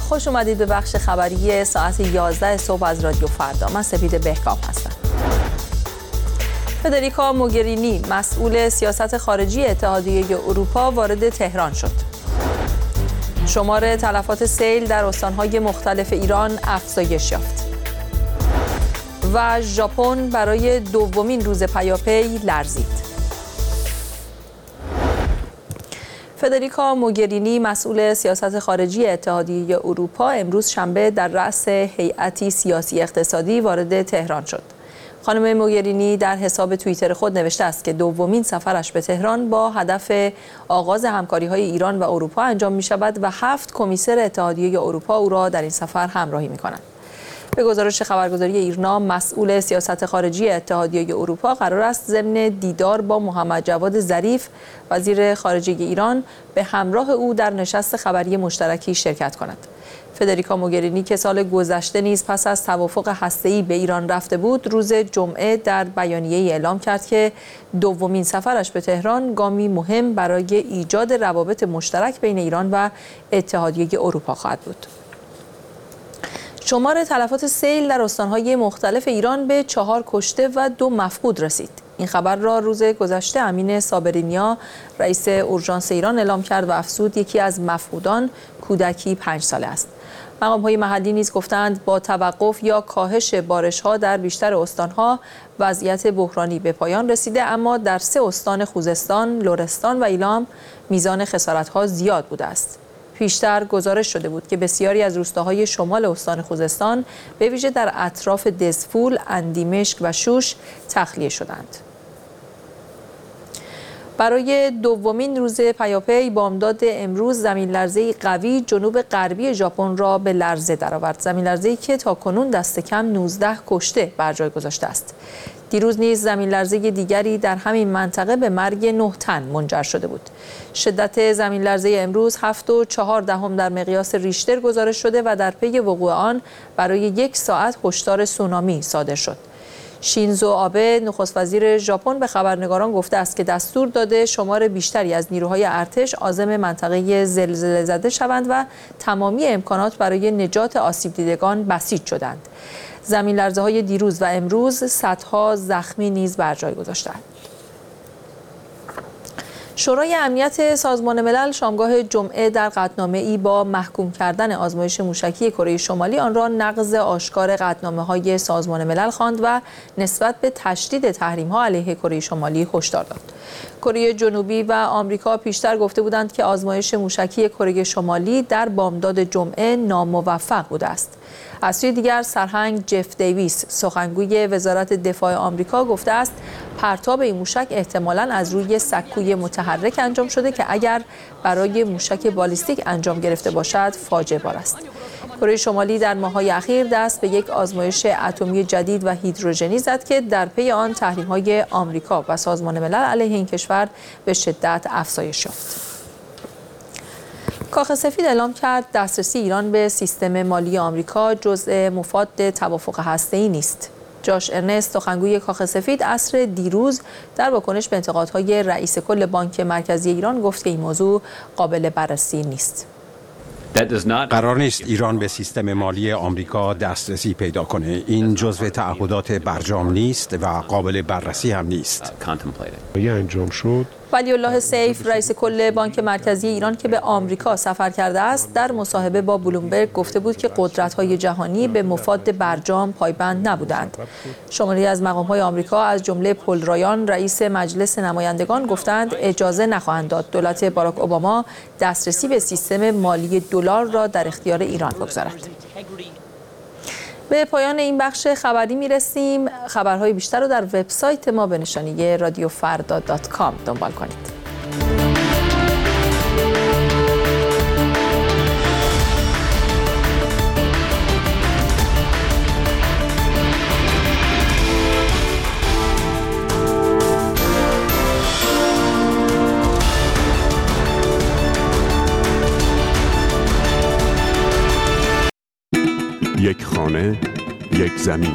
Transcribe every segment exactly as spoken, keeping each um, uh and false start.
خوش اومدید به بخش خبری ساعت یازده صبح از رادیو فردا. من سپید بهکام هستم. فدریکا موگرینی مسئول سیاست خارجی اتحادیه اروپا وارد تهران شد. شمار تلفات سیل در استان‌های مختلف ایران افزایش یافت. و ژاپن برای دومین روز پیاپی لرزید. فدریکا موگرینی مسئول سیاست خارجی اتحادیه اروپا امروز شنبه در رأس هیئتی سیاسی اقتصادی وارد تهران شد. خانم موگرینی در حساب توییتر خود نوشته است که دومین سفرش به تهران با هدف آغاز همکاری‌های ایران و اروپا انجام می‌شود و هفت کمیسر اتحادیه اروپا او را در این سفر همراهی می‌کنند. به گزارش خبرگزاری ایرنا، مسئول سیاست خارجی اتحادیه اروپا قرار است ضمن دیدار با محمد جواد ظریف وزیر خارجه ایران به همراه او در نشست خبری مشترکی شرکت کند. فدریکا موگرینی که سال گذشته نیز پس از توافق هسته‌ای به ایران رفته بود، روز جمعه در بیانیه‌ای اعلام کرد که دومین سفرش به تهران گامی مهم برای ایجاد روابط مشترک بین ایران و اتحادیه اروپا خواهد بود. شمار تلفات سیل در استان‌های مختلف ایران به چهار کشته و دو مفقود رسید. این خبر را روز گذشته امین صابرینیا رئیس اورژانس ایران اعلام کرد و افزود یکی از مفقودان کودکی پنج ساله است. مقام‌های محلی نیز گفتند با توقف یا کاهش بارش‌ها در بیشتر استان‌ها وضعیت بحرانی به پایان رسیده، اما در سه استان خوزستان، لرستان و ایلام میزان خسارت‌ها زیاد بوده است. پیشتر گزارش شده بود که بسیاری از روستاهای شمال استان خوزستان به ویژه در اطراف دزفول، اندیمشک و شوش تخلیه شدند. برای دومین روز پیاپی بامداد امروز زمین لرزه‌ای قوی جنوب غربی ژاپن را به لرزه درآورد. زمین لرزه‌ای که تاکنون دست کم نوزده کشته بر جای گذاشته است. دیروز نیز زمین لرزه دیگری در همین منطقه به مرگ نه تن منجر شده بود. شدت زمین لرزه امروز هفت و چهار دهم در مقیاس ریشتر گزارش شده و در پی وقوع آن برای یک ساعت هشدار سونامی صادر شد. شینزو آبه نخست وزیر ژاپن به خبرنگاران گفته است که دستور داده شمار بیشتری از نیروهای ارتش عازم منطقه زلزله زده شوند و تمامی امکانات برای نجات آسیب دیدگان بسیج شدند. زمین لرزه های دیروز و امروز صدها زخمی نیز بر جای گذاشتند. شورای امنیت سازمان ملل شامگاه جمعه در قطعنامه‌ای با محکوم کردن آزمایش موشکی کره شمالی آن را نقض آشکار قطعنامه‌های سازمان ملل خواند و نسبت به تشدید تحریم‌ها علیه کره شمالی هشدار داد. کره جنوبی و آمریکا پیشتر گفته بودند که آزمایش موشکی کره شمالی در بامداد جمعه ناموفق بوده است. از سوی دیگر سرهنگ جف دیویس سخنگوی وزارت دفاع آمریکا گفته است پرتاب این موشک احتمالاً از روی سکوی متحرک انجام شده که اگر برای موشک بالیستیک انجام گرفته باشد فاجعه بار است. کره شمالی در ماه‌های اخیر دست به یک آزمایش اتمی جدید و هیدروژنی زد که در پی آن تحریم‌های آمریکا و سازمان ملل علیه این کشور به شدت افزایش یافت. کاخ سفید اعلام کرد دسترسی ایران به سیستم مالی آمریکا جزء مفاد توافق هسته‌ای نیست. جاش ارنست سخنگوی کاخ سفید عصر دیروز در واکنش به انتقادهای رئیس کل بانک مرکزی ایران گفت که این موضوع قابل بررسی نیست. قرار نیست ایران به سیستم مالی آمریکا دسترسی پیدا کنه. این جزو تعهدات برجام نیست و قابل بررسی هم نیست. یه انجام شد. ولی الله سیف رئیس کل بانک مرکزی ایران که به آمریکا سفر کرده است در مصاحبه با بلومبرگ گفته بود که قدرت‌های جهانی به مفاد برجام پایبند نبودند. شماری از مقام‌های آمریکا از جمله پل رایان رئیس مجلس نمایندگان گفتند اجازه نخواهند داد دولت باراک اوباما دسترسی به سیستم مالی دلار را در اختیار ایران بگذارد. به پایان این بخش خبری میرسیم. خبرهای بیشتر رو در وبسایت ما به نشانی رادیو فردا دات کام دنبال کنید. یک خانه، یک زمین.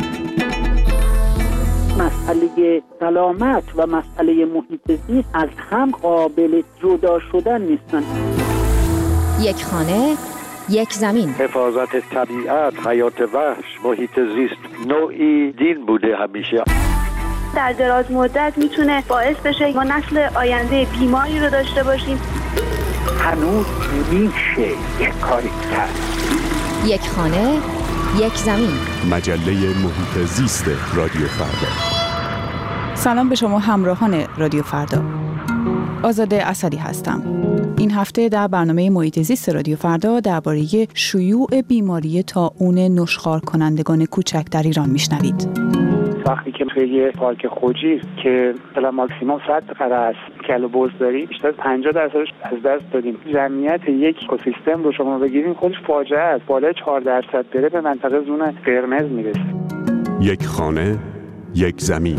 مسئله سلامت و مسئله محیط زیست از هم قابل جدا شدن نیستن. یک خانه، یک زمین. حفاظت طبیعت، حیات وحش، محیط زیست نوعی دین بوده همیشه. در دراز مدت میتونه باعث بشه ما نسل آینده بیماری رو داشته باشیم. هنوز میشه یک کاری کرد. یک خانه، یک زمین. مجله محیط زیست رادیو فردا. سلام به شما همراهان رادیو فردا. آزاده اسدی هستم. این هفته در برنامه محیط زیست رادیو فردا درباره شیوع بیماری طاعون نشخوار کنندگان کوچک در ایران میشنوید. وقتی که توی یه پارک خوجی که مثلا ماکسیموم صد قره است کلو بوز داری، بیشتر از پنجاه درصدش از دست دادیم. جمعیت یک اکوسیستم رو شما بگیریم خودش فاجعه است. بالای چهار درصد بره به منطقه زون قرمز میرسه. یک خانه، یک زمین.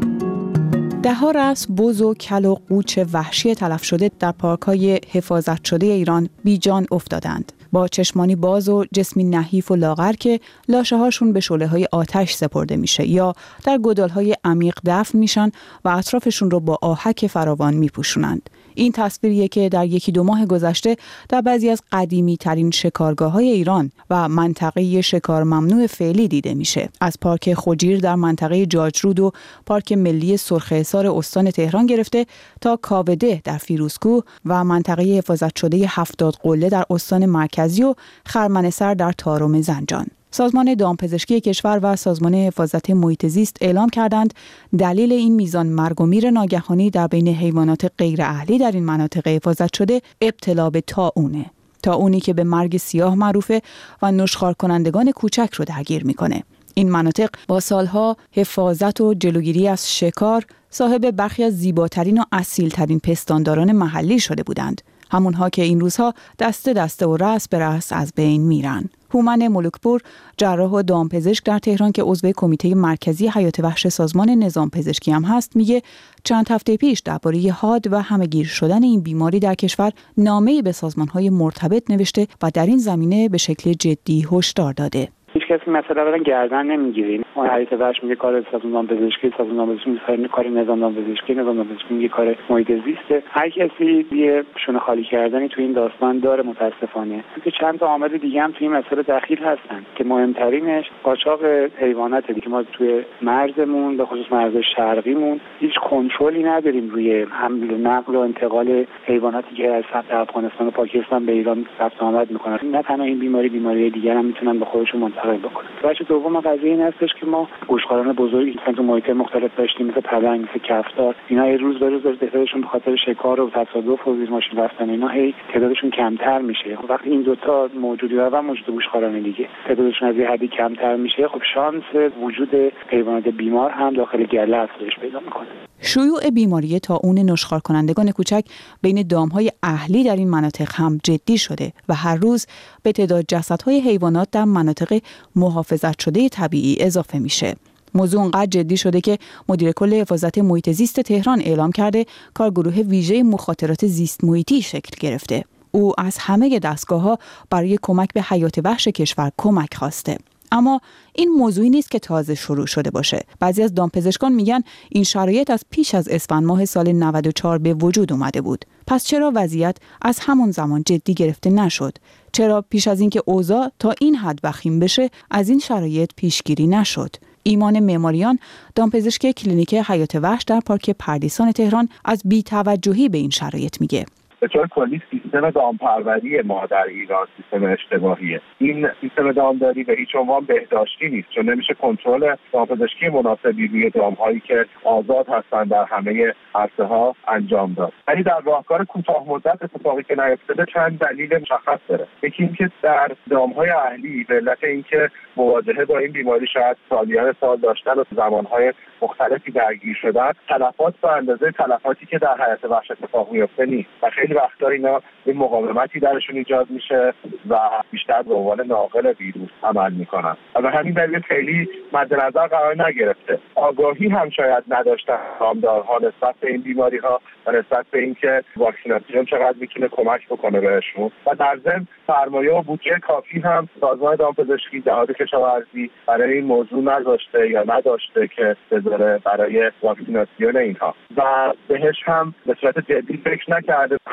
ده ها رأس بز و کل و قوچ وحشی تلف شده در پارک‌های حفاظت شده ایران بی جان افتادند. با چشمانی باز و جسمی نحیف و لاغر که لاشه‌هاشون به شعله‌های آتش سپرده میشه یا در گودال‌های عمیق دفن میشن و اطرافشون رو با آهک فراوان میپوشونند. این تصویریه که در یکی دو ماه گذشته در بعضی از قدیمی ترین شکارگاه‌های ایران و منطقه شکار ممنوع فعلی دیده میشه. از پارک خوجیر در منطقه جاجرود و پارک ملی سرخ حصار استان تهران گرفته تا کاوده در فیروزکوه و منطقه حفاظت شده هفتاد قله در استان مرکزی و خرمنسر در تارم زنجان. سازمان دامپزشکی کشور و سازمان حفاظت محیط زیست اعلام کردند دلیل این میزان مرگ و میر ناگهانی در بین حیوانات غیر اهلی در این مناطق حفاظت شده ابتلا به طاعونه. طاعونی که به مرگ سیاه معروفه و نشخوار کنندگان کوچک رو درگیر میکنه. این مناطق با سالها حفاظت و جلوگیری از شکار صاحب برخی از زیباترین و اصیلترین پستانداران محلی شده بودند. همونها که این روزها دسته دسته و رأس به رأس از بین میرن. هومن ملکپور، جراح و دامپزشک در تهران که عضو کمیته مرکزی حیات وحش سازمان نظام پزشکی هم هست، میگه چند هفته پیش درباره حاد و همه‌گیر شدن این بیماری در کشور نامه‌ای به سازمان‌های مرتبط نوشته و در این زمینه به شکل جدی هشدار داده. هیچ کسی مثلا برای گردن نمیگیره. اون حیات وحش میگه کار سازمان پزشکی، سازمان پزشکی میگه کار نظام پزشکی، نظام پزشکی میگه کار محیط زیسته. هر کسی یه شونه خالی کردنی تو این داستان داره متاسفانه. که چند تا عامل دیگه هم تو این مسئله دخیل هستن که مهمترینش قاچاق حیواناته که ما توی مرزمون به خصوص مرز شرقیمون هیچ کنترلی نداریم روی حمل و نقل و انتقال حیواناتی که از سمت افغانستان و پاکستان به ایران رفت آمد میکنن. نه تنها این بیماری بیماری دیگر هم میتونن به خودشون منتقل بکنن. بچه دوم قضیه این هستش که ما گوشخواران بزرگی که تو محیط مختلف داشتیم مثل پلنگ، مثل کفتار، اینا یه روز به روز تعدادشون به خاطر شکار و تصادف و زیر ماشین رفتن اینا هی تعدادشون کمتر میشه. خب وقتی این دوتا موجودی و موجود گوشخواران دیگه تعدادشون از یه حدی کمتر میشه، خب شانس وجود حیوانات بیمار هم داخل گله افزایش پیدا میکنه. شیوع بیماری طاعون نشخوار کنندگان کوچک بین دامهای اهلی در این مناطق هم جدی شده و هر روز به تعداد جسدهای حیوانات در مناطق محافظت شده طبیعی اضافه میشه. موضوع اونقدر جدی شده که مدیر کل حفاظت محیط زیست تهران اعلام کرده کارگروه ویژه مخاطرات زیست محیطی شکل گرفته. او از همه دستگاه‌ها برای کمک به حیات وحش کشور کمک خواسته. اما این موضوعی نیست که تازه شروع شده باشه. بعضی از دامپزشکان میگن این شرایط از پیش از اسفند ماه سال نود و چهار به وجود اومده بود. پس چرا وضعیت از همون زمان جدی گرفته نشد؟ چرا پیش از اینکه اوضاع تا این حد وخیم بشه از این شرایط پیشگیری نشد؟ ایمان معماریان، دامپزشک کلینیک حیات وحش در پارک پردیسان تهران، از بی‌توجهی به این شرایط میگه. به طور کلی سیستم دامپروری ما در ایران سیستم اشتباهیه. این سیستم دامداری به هیچ عنوان بهداشتی نیست، چون نمیشه کنترل دامپزشکی مناسبی روی دامهایی که آزاد هستند در همه عرصه‌ها انجام داد. ولی در راهکار کوتاه مدت اتفاقی که نیفتاده چند دلیل مشخص داره. یکی اینکه در دامهای اهلی به علت اینکه مواجهه با این بیماری شاید سالیان سال داشتن و زمانهای مختلفی درگیر شدن، تلفات به اندازه تلفاتی که در حیات وحش اتفاق میفته نیست و خیلی وقتا اینا این مقاومتی درشون ایجاد میشه و بیشتر به عنوان ناقل ویروس عمل میکنن و همین دلیل خیلی مد نظر قرار نگرفته. آگاهی هم شاید نداشتن دامدارها نسبت به این بیماری ها و نسبت به اینکه واکسیناسیون چقدر میتونه کمک بکنه بهشون و در ضمن سرمایه و بودجه کافی هم سازمان دامپزشکی جهاد کشاورزی برای این موضوع نذاشته یا نداشته که بذاره برای واکسیناسیون اینها و بهش هم به صورت جدی فکر نکرده.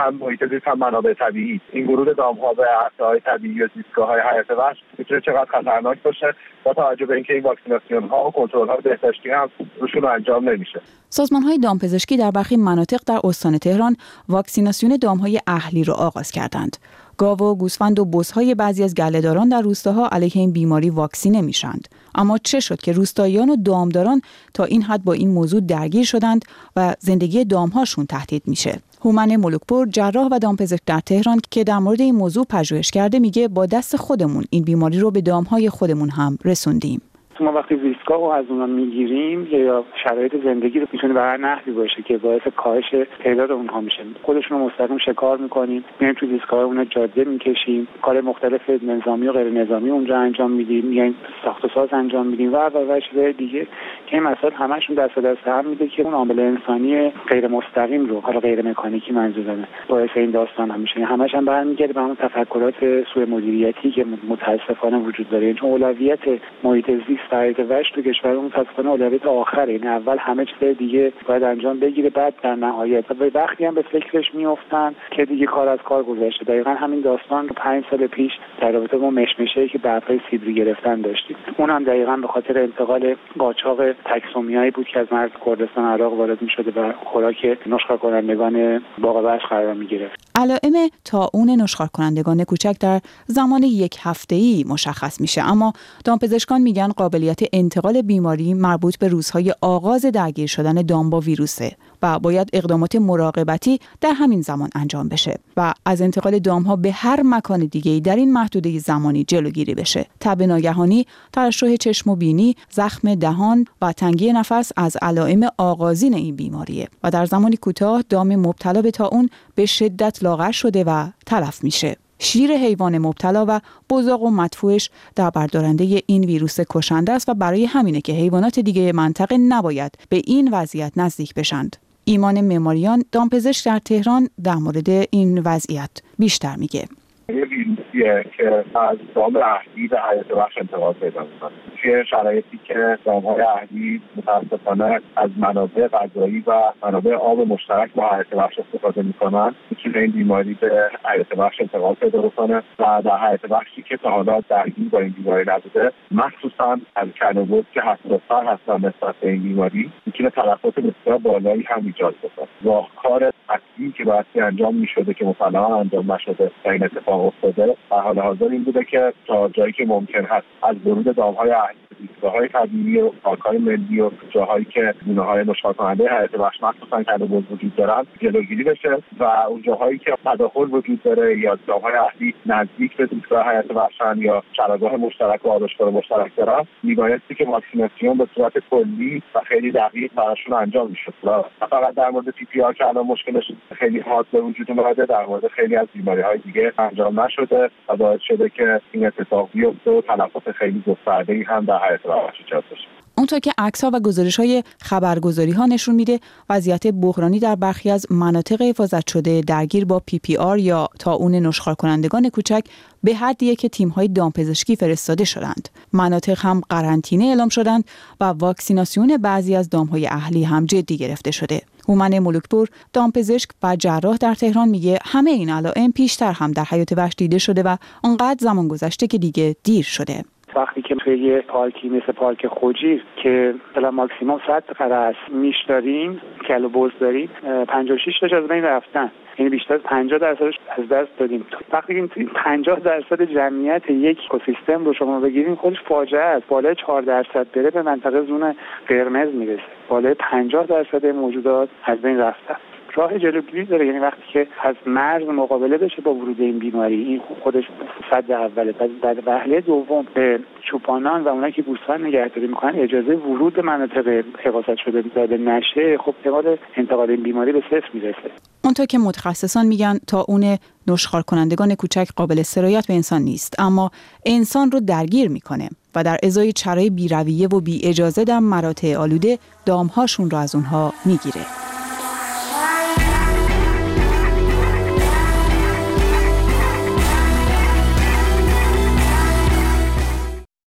هم محیط زیست هم منابع طبیعی. این ورود دام‌ها به عرصه‌های طبیعی و زیستگاه‌های حیات وحش میتونه چقدر خطرناک باشه با توجه به اینکه این واکسیناسیون‌ها و کنترل‌ها بهداشتی هم روشون انجام نمیشه. سازمان‌های دامپزشکی در برخی مناطق در استان تهران واکسیناسیون دام‌های اهلی را آغاز کردند. گاو و گوسفند و بزهای بعضی از گله‌داران در روستاها علیه این بیماری واکسینه میشند. اما چه شد که روستاییان و دامداران تا این حد با این موضوع درگیر شدند و زندگی دامهاشون تهدید میشه؟ هومن ملوکپور، جراح و دامپزشک در تهران که در مورد این موضوع پژوهش کرده، میگه با دست خودمون این بیماری رو به دامهای خودمون هم رسوندیم. ما وقتی زیستگاه رو از اونها میگیریم یا شرایط زندگی رو میتونه به هر نحوی باشه که باعث کاهش تعداد اونها میشه. خودشون رو مستقیم شکار میکنیم، میایم تو زیستگاه اونها جاده میکشیم، کار مختلف نظامی و غیر نظامی اونجا انجام میدیم، میایم ساخت و ساز انجام میدیم و و و چیزای دیگه که این مسائل همشون دست دست هم میده که اون عامل انسانی غیر مستقیم رو، حالا غیر مکانیکی منظورمه، باعث این داستان هم میشه. همش هم برمیگرده به اون تفکرات سوء مدیریتی که متاسفانه وجود داره، چون اولویت محیط زیست حیات وحش تو کشور متاسفانه اولویت آخره. این اول همه چیز دیگه باید انجام بگیره، بعد در نهایت و وقتی هم به فکرش میافتن که دیگه کار از کار گذشته. دقیقاً همین داستان رو پنج سال پیش در رابطه با مشمشه‌ای که برپای سیبری گرفتن داشتیم. اون هم دقیقاً به خاطر انتقال قاچاق تکسومیایی بود که از مرز کردستان عراق وارد می‌شده و خوراک نشخوار کنندگان باغ وحش قرار می‌گرفت. علائم طاعون نشخوار کنندگان کوچک در زمان یک هفته‌ای مشخص میشه، اما دامپزشکان میگن قابلیت انتقال بیماری مربوط به روزهای آغاز درگیر شدن دام با ویروسه و باید اقدامات مراقبتی در همین زمان انجام بشه و از انتقال دام‌ها به هر مکان دیگه‌ای در این محدوده زمانی جلوگیری بشه. تب ناگهانی، ترشح چشم و بینی، زخم دهان و تنگی نفس از علائم آغازین این بیماریه و در زمانی کوتاه دام مبتلا به طاعون به شدت لاغر شده و تلف میشه. شیر حیوان مبتلا و بزاق و مدفوعش در بردارنده این ویروس کشنده است و برای همینه که حیوانات دیگه منطقه نباید به این وضعیت نزدیک بشند. ایمان معماریان، دامپزشک در تهران، در مورد این وضعیت بیشتر میگه. یه ویروسیه که از دام اهلی به حیات وحش انتقال پیدا میکنه. توی شرایطی که دام‌های اهلی متاسفانه از منابع غذایی و منابع آب مشترک با حیات وحش استفاده میکنن، میتونه این بیماری به حیات وحش انتقال پیدا بکنه و در حیات وحشی که تا حالا درگیر با این بیماری نبوده، مخصوصا از کلوبوت که حساس‌تر هستن نسبت به این بیماری، میتونه تلفات بسیار بالایی هم ایجاد بکنه. راهکار اصلی که باید انجام میشده که مثلا انجام نشده و این اتفاق افتاده، در حال حاضر این بوده که تا جایی که ممکن هست از ورود دام‌های اهلی به زیستگاه‌های طبیعی و پارک‌های ملی و جاهایی که گونه‌های نشخوار کننده حیات وحش مخصوصاً کله‌بز وجود دارن جلوگیری بشه و اون جاهایی که تداخل وجود داره یا دام‌های اهلی نزدیک به زیستگاه حیات وحشن یا چراگاه مشترک و آرایشگاه مشترک دارن، میبایستی که واکسیناسیون به صورت کلی و خیلی دقیق براشون انجام میشد. نه فقط در مورد پی پی آر که الان مشکلش خیلی حاد به وجود اومده، در مورد خیلی از بیماری‌های دیگه انجام نشده و باعث شده که این اتفاق بیفته و تلفات خیلی گسترده‌ای هم در حیات وحش ایجاد بشه. اونطور که عکس‌ها و گزارش‌های خبرگزاری‌ها نشون میده، وضعیت بحرانی در برخی از مناطق حفاظت شده درگیر با پی پی آر یا طاعون نشخوار کنندگان کوچک به حدیه که تیم‌های دامپزشکی فرستاده شدند. مناطق هم قرنطینه اعلام شدند و واکسیناسیون بعضی از دام‌های اهلی هم جدی گرفته شده. هومن ملوکپور، دامپزشک و جراح در تهران، میگه همه این علائم پیشتر هم در حیات وحش دیده شده و انقدر زمان گذشته که دیگه دیر شده. وقتی که توی یه پارکی مثل پارک خوجیر که مثلا ماکسیموم صد قره است میش داریم، کله‌بز داریم، پنجاه و شش تاش از بین رفتن، یعنی بیشتر از پنجاه درصدش از دست دادیم. وقتی این پنجاه درصد جمعیت یک اکوسیستم رو شما بگیرین، خودش فاجعه است. بالای چهار درصد بره به منطقه زون قرمز میرسه. بالای پنجاه درصد موجودات از بین رفتن. راه جلوگیری داره، یعنی وقتی که از مرز مقابله بشه با ورود این بیماری، این خودش صد اوله. بعد وهله دوم به چوپانان و اونایی که گوسفند نگهداری میکنن اجازه ورود مناطق حفاظت شده داده نشه، خب احتمال انتقال این بیماری به صفر میرسه. اونطور که متخصصان میگن طاعون نشخوار کنندگان کوچک قابل سرایت به انسان نیست، اما انسان رو درگیر میکنه و در ازای چرای بی‌رویه و بی اجازه در مراتع آلوده دامهاشون رو از اونها میگیره.